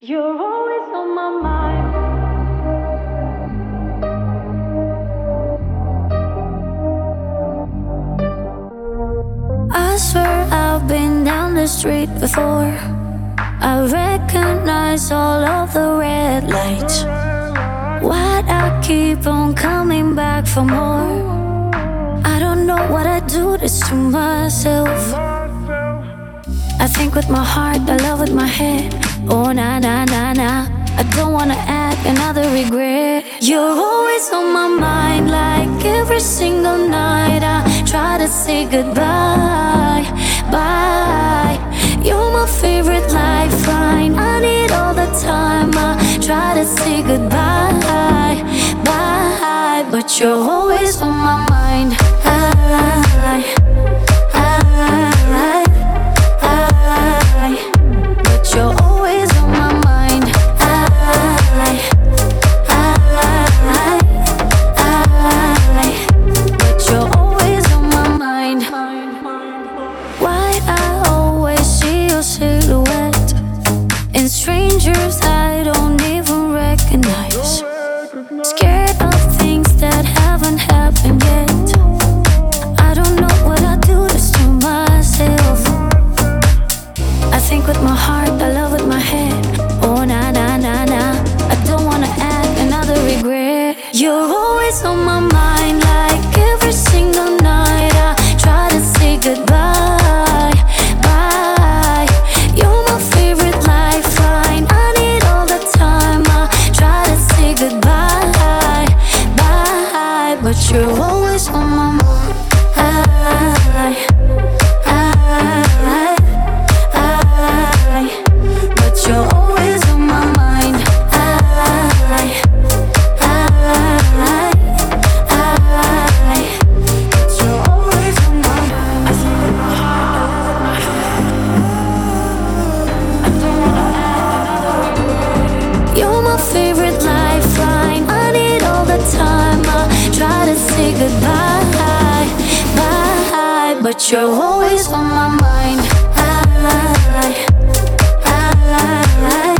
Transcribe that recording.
You're always on my mind. I swear I've been down the street before. I recognize all of the red lights. Why'd I keep on coming back for more? I don't know what I do this to myself. I think with my heart, I love with my head. Oh na na na na, I don't wanna add another regret. You're always on my mind, like every single night. I try to say goodbye, bye. You're my favorite lifeline, I need all the time. I try to say goodbye, bye, but you're always on my mind. But you're always on my mind. But you're always on my mind. Why I always see your silhouette in strangers I don't even recognize. Scared of things that haven't happened yet. I don't know what I do this to myself. I think with my heart, I love with my head. Oh na na na na, I don't wanna add another regret. You're always on my mind, like every single night. I try to say goodbye, bye. You're my favorite lifeline, I need all the time. I try to say goodbye, bye, but you're always on my mind. But you're always on my mind. But you're always on my mind. I think with my heart, I love with my head. I don't wanna add another. You're my favorite lifeline, I need all the time. I try to say goodbye, bye, but you're always on my mind.